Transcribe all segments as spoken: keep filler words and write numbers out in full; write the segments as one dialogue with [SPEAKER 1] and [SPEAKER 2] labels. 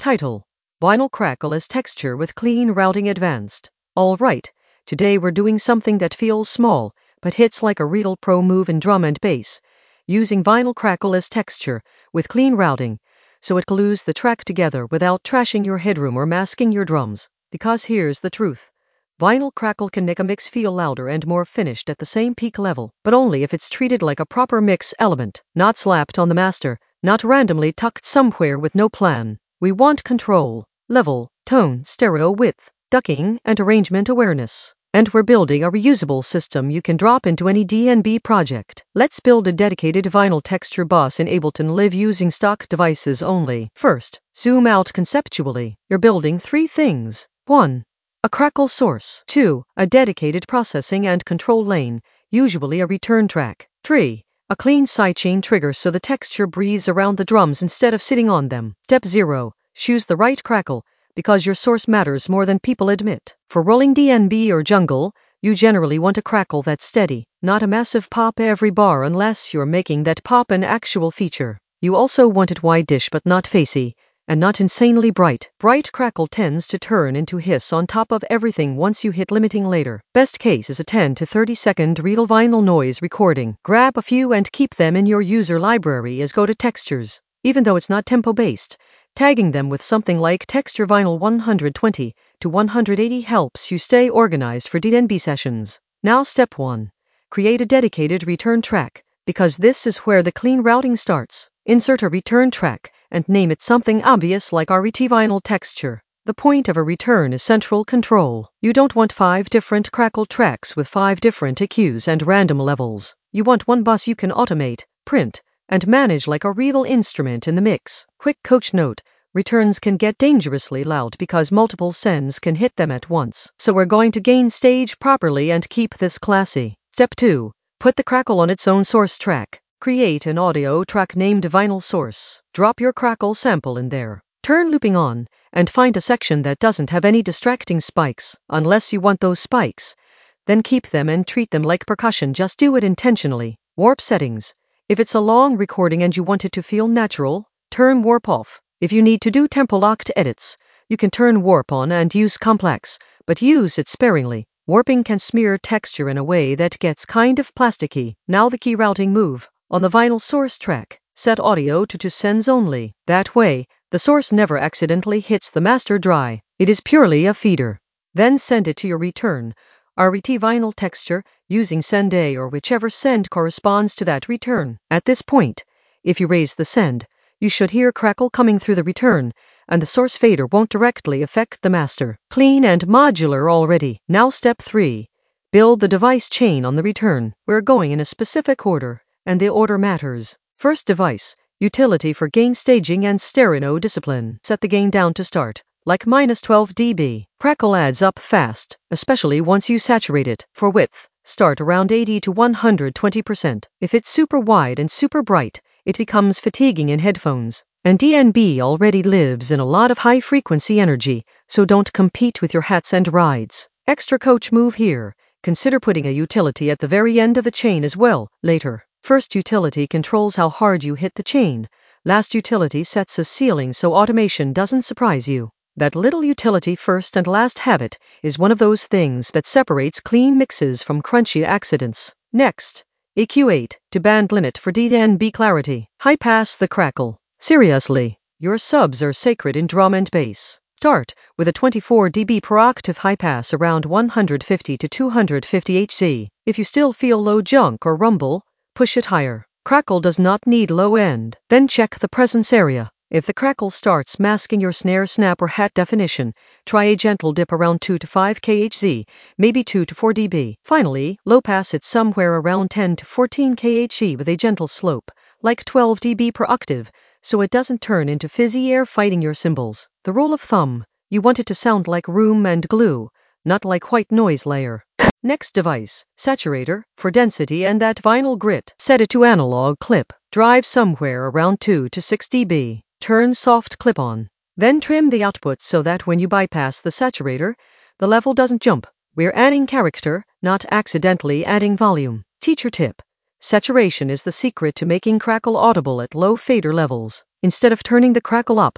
[SPEAKER 1] Title: Vinyl Crackle as Texture with Clean Routing Advanced. Alright, today we're doing something that feels small, but hits like a real pro move in drum and bass, using Vinyl Crackle as texture with clean routing, so it glues the track together without trashing your headroom or masking your drums. Because here's the truth. Vinyl Crackle can make a mix feel louder and more finished at the same peak level, but only if it's treated like a proper mix element, not slapped on the master, not randomly tucked somewhere with no plan. We want control, level, tone, stereo width, ducking, and arrangement awareness. And we're building a reusable system you can drop into any D N B project. Let's build a dedicated vinyl texture bus in Ableton Live using stock devices only. First, zoom out conceptually. You're building three things. one. A crackle source. two. A dedicated processing and control lane, usually a return track. three. A clean sidechain trigger so the texture breathes around the drums instead of sitting on them. Step zero. Choose the right crackle, because your source matters more than people admit. For rolling D N B or jungle, you generally want a crackle that's steady, not a massive pop every bar unless you're making that pop an actual feature. You also want it wide-ish but not facey, and not insanely bright. Bright crackle tends to turn into hiss on top of everything once you hit limiting later. Best case is a ten to thirty second real vinyl noise recording. Grab a few and keep them in your user library as go-to textures. Even though it's not tempo-based, tagging them with something like Texture Vinyl one twenty to one eighty helps you stay organized for D N B sessions. Now step one. Create a dedicated return track, because this is where the clean routing starts. Insert a return track, and name it something obvious like R E T Vinyl Texture. The point of a return is central control. You don't want five different crackle tracks with five different E Qs and random levels. You want one bus you can automate, print, and manage like a real instrument in the mix. Quick coach note: returns can get dangerously loud because multiple sends can hit them at once. So we're going to gain stage properly and keep this classy. Step two. Put the crackle on its own source track. Create an audio track named Vinyl Source. Drop your crackle sample in there. Turn looping on, and find a section that doesn't have any distracting spikes, unless you want those spikes. Then keep them and treat them like percussion, just do it intentionally. Warp settings. If it's a long recording and you want it to feel natural, turn warp off. If you need to do tempo locked edits, you can turn warp on and use complex, but use it sparingly. Warping can smear texture in a way that gets kind of plasticky. Now the key routing move. On the vinyl source track, set audio to two sends only. That way, the source never accidentally hits the master dry. It is purely a feeder. Then send it to your return, R E T Vinyl Texture, using send A or whichever send corresponds to that return. At this point, if you raise the send, you should hear crackle coming through the return, and the source fader won't directly affect the master. Clean and modular already. Now step three. Build the device chain on the return. We're going in a specific order, and the order matters. First device, utility for gain staging and stereo discipline. Set the gain down to start, like minus twelve decibels. Crackle adds up fast, especially once you saturate it. For width, start around eighty to one hundred twenty percent. If it's super wide and super bright, it becomes fatiguing in headphones. And D N B already lives in a lot of high-frequency energy, so don't compete with your hats and rides. Extra coach move here. Consider putting a utility at the very end of the chain as well, later. First utility controls how hard you hit the chain. Last utility sets a ceiling so automation doesn't surprise you. That little utility first and last habit is one of those things that separates clean mixes from crunchy accidents. Next, E Q eight to band limit for D N B clarity. High pass the crackle. Seriously, your subs are sacred in drum and bass. Start with a twenty-four decibels per octave high pass around one fifty to two fifty hertz. If you still feel low junk or rumble, push it higher. Crackle does not need low end. Then check the presence area. If the crackle starts masking your snare snap or hat definition, try a gentle dip around two to five hertz, maybe two to four decibels. Finally, low pass it somewhere around ten to fourteen hertz with a gentle slope, like twelve decibels per octave, so it doesn't turn into fizzy air fighting your cymbals. The rule of thumb, you want it to sound like room and glue, not like white noise layer. Next device, saturator, for density and that vinyl grit. Set it to analog clip. Drive somewhere around two to six decibels. Turn soft clip on. Then trim the output so that when you bypass the saturator, the level doesn't jump. We're adding character, not accidentally adding volume. Teacher tip. Saturation is the secret to making crackle audible at low fader levels. Instead of turning the crackle up,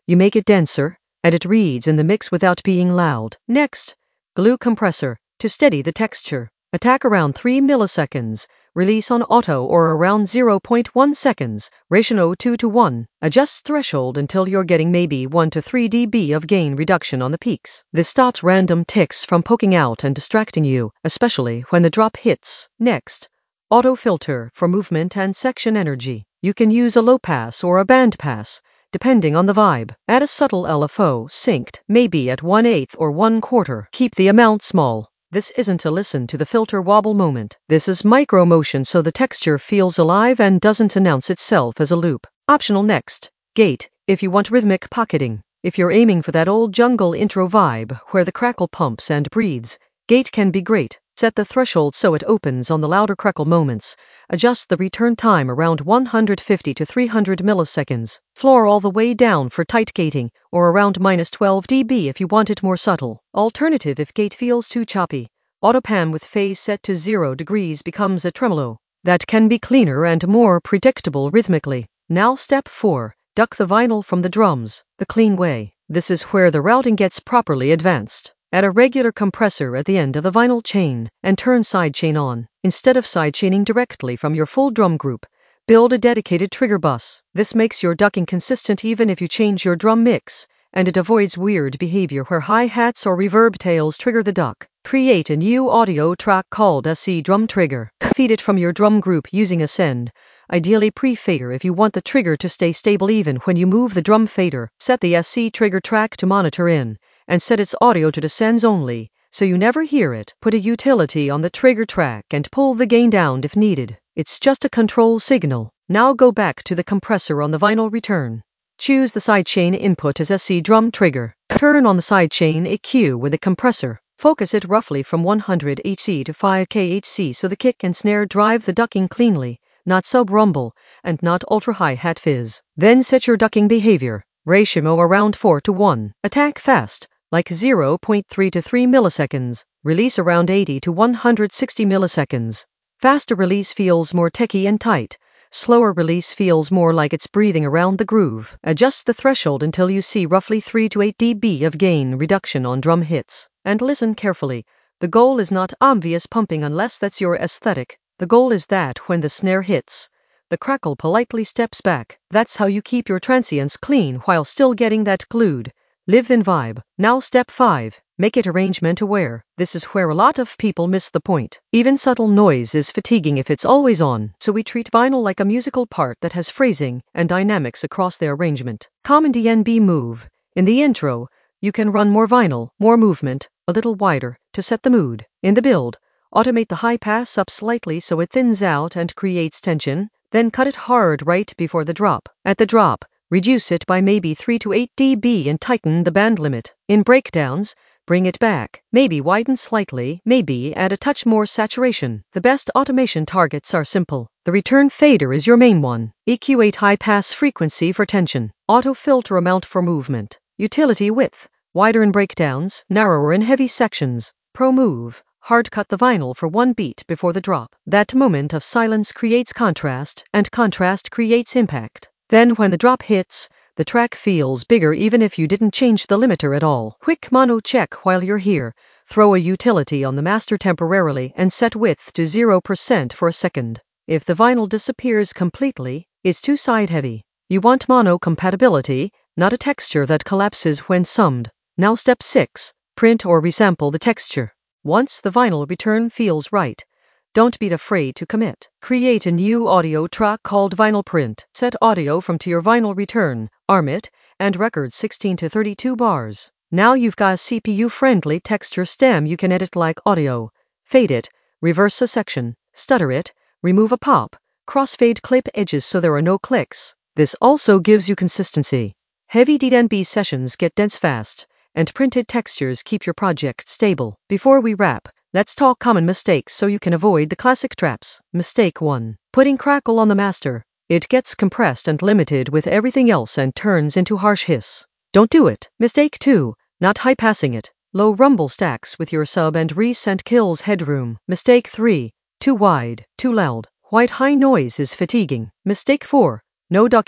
[SPEAKER 1] You make it denser, and it reads in the mix without being loud. Next, glue compressor to steady the texture. Attack around three milliseconds. Release on auto or around zero point one seconds. Ratio two to one. Adjust threshold until you're getting maybe one to three decibels of gain reduction on the peaks. This stops random ticks from poking out and distracting you, especially when the drop hits. Next, auto filter for movement and section energy. You can use a low pass or a band pass, depending on the vibe. Add a subtle L F O synced, maybe at one eighth or one quarter. Keep the amount small. This isn't to listen to the filter wobble moment. This is micro motion so the texture feels alive and doesn't announce itself as a loop. Optional next, gate, if you want rhythmic pocketing. If you're aiming for that old jungle intro vibe where the crackle pumps and breathes, gate can be great. Set the threshold so it opens on the louder crackle moments. Adjust the return time around one hundred fifty to three hundred milliseconds. Floor all the way down for tight gating, or around minus twelve decibels if you want it more subtle. Alternative if gate feels too choppy. Autopan with phase set to zero degrees becomes a tremolo. That can be cleaner and more predictable rhythmically. Now step four. Duck the vinyl from the drums, the clean way. This is where the routing gets properly advanced. Add a regular compressor at the end of the vinyl chain, and turn sidechain on. Instead of sidechaining directly from your full drum group, build a dedicated trigger bus. This makes your ducking consistent even if you change your drum mix, and it avoids weird behavior where hi-hats or reverb tails trigger the duck. Create a new audio track called S C Drum Trigger. Feed it from your drum group using a send. Ideally pre-fader if you want the trigger to stay stable even when you move the drum fader. Set the S C trigger track to monitor in, and set its audio to descends only, so you never hear it. Put a utility on the trigger track and pull the gain down if needed. It's just a control signal. Now go back to the compressor on the vinyl return. Choose the sidechain input as S C drum trigger. Turn on the sidechain E Q with the compressor. Focus it roughly from one hundred hertz to five kilohertz so the kick and snare drive the ducking cleanly, not sub-rumble, and not ultra-hi-hat fizz. Then set your ducking behavior. Ratio around four to one. Attack fast, like zero point three to three milliseconds. Release around eighty to one hundred sixty milliseconds. Faster release feels more techy and tight. Slower release feels more like it's breathing around the groove. Adjust the threshold until you see roughly three to eight decibels of gain reduction on drum hits. And listen carefully. The goal is not obvious pumping unless that's your aesthetic. The goal is that when the snare hits, the crackle politely steps back. That's how you keep your transients clean while still getting that glued, live-in vibe. Now step five. Make it arrangement aware. This is where a lot of people miss the point. Even subtle noise is fatiguing if it's always on, so we treat vinyl like a musical part that has phrasing and dynamics across the arrangement. Common D N B move. In the intro, you can run more vinyl, more movement, a little wider, to set the mood. In the build, automate the high pass up slightly so it thins out and creates tension, then cut it hard right before the drop. At the drop, reduce it by maybe three to eight decibels and tighten the band limit. In breakdowns, bring it back, maybe widen slightly, maybe add a touch more saturation. The best automation targets are simple. The return fader is your main one. E Q eight high pass frequency for tension. Auto filter amount for movement. Utility width, wider in breakdowns, narrower in heavy sections. Pro move, hard cut the vinyl for one beat before the drop. That moment of silence creates contrast, and contrast creates impact. Then when the drop hits, the track feels bigger even if you didn't change the limiter at all. Quick mono check while you're here. Throw a utility on the master temporarily and set width to zero percent for a second. If the vinyl disappears completely, it's too side heavy. You want mono compatibility, not a texture that collapses when summed. Now step six. Print or resample the texture. Once the vinyl return feels right, don't be afraid to commit. Create a new audio track called Vinyl Print. Set audio from to your vinyl return, arm it, and record sixteen to thirty-two bars. Now you've got a C P U-friendly texture stem you can edit like audio. Fade it, reverse a section, stutter it, remove a pop, crossfade clip edges so there are no clicks. This also gives you consistency. Heavy D N B sessions get dense fast, and printed textures keep your project stable. Before we wrap, let's talk common mistakes so you can avoid the classic traps. Mistake one. Putting crackle on the master. It gets compressed and limited with everything else and turns into harsh hiss. Don't do it. Mistake two. Not high-passing it. Low rumble stacks with your sub and resend kills headroom. Mistake three. Too wide, too loud. White high noise is fatiguing. Mistake four. No ducking.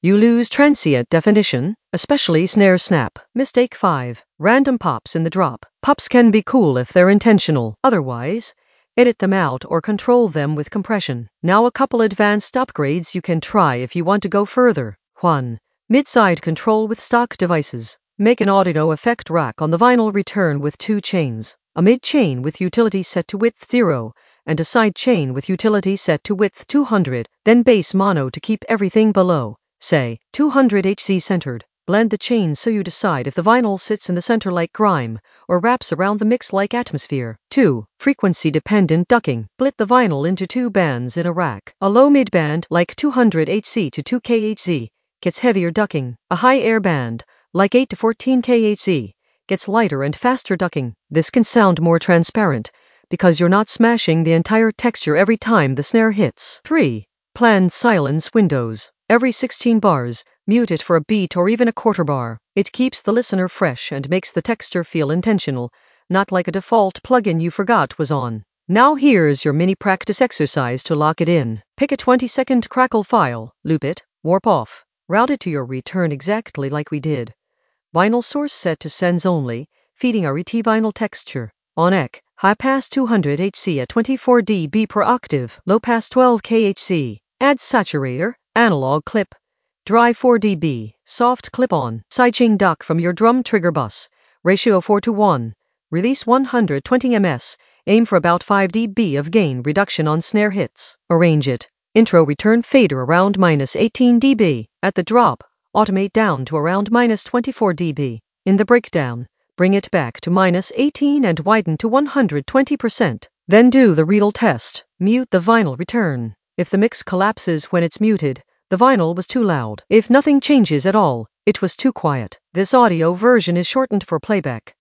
[SPEAKER 1] You lose transient definition, especially snare snap. Mistake five. Random pops in the drop. Pops can be cool if they're intentional. Otherwise, edit them out or control them with compression. Now a couple advanced upgrades you can try if you want to go further. one. Mid-side control with stock devices. Make an audio effect rack on the vinyl return with two chains. A mid-chain with utility set to width zero, and a side chain with utility set to width two hundred, then bass mono to keep everything below, say, two hundred hertz centered. Blend the chains so you decide if the vinyl sits in the center like grime, or wraps around the mix like atmosphere. two. Frequency-dependent ducking. Split the vinyl into two bands in a rack. A low mid-band, like two hundred hertz to two kilohertz, gets heavier ducking. A high air band, like eight to fourteen kilohertz, gets lighter and faster ducking. This can sound more transparent, because you're not smashing the entire texture every time the snare hits. three. Planned silence windows. Every sixteen bars, mute it for a beat or even a quarter bar. It keeps the listener fresh and makes the texture feel intentional, not like a default plugin you forgot was on. Now here's your mini practice exercise to lock it in. Pick a twenty second crackle file, loop it, warp off, route it to your return exactly like we did. Vinyl source set to sends only, feeding our E T vinyl texture. On E C, high pass two hundred hertz at twenty-four decibels per octave, low pass twelve kilohertz. Add saturator, analog clip, dry four decibels, soft clip-on, sidechain duck from your drum trigger bus, ratio four to one, release one hundred twenty millimeters, aim for about five decibels of gain reduction on snare hits. Arrange it. Intro return fader around minus eighteen decibels. At the drop, automate down to around minus twenty-four decibels. In the breakdown, bring it back to minus eighteen and widen to one hundred twenty percent. Then do the real test. Mute the vinyl return. If the mix collapses when it's muted, the vinyl was too loud. If nothing changes at all, it was too quiet. This audio version is shortened for playback.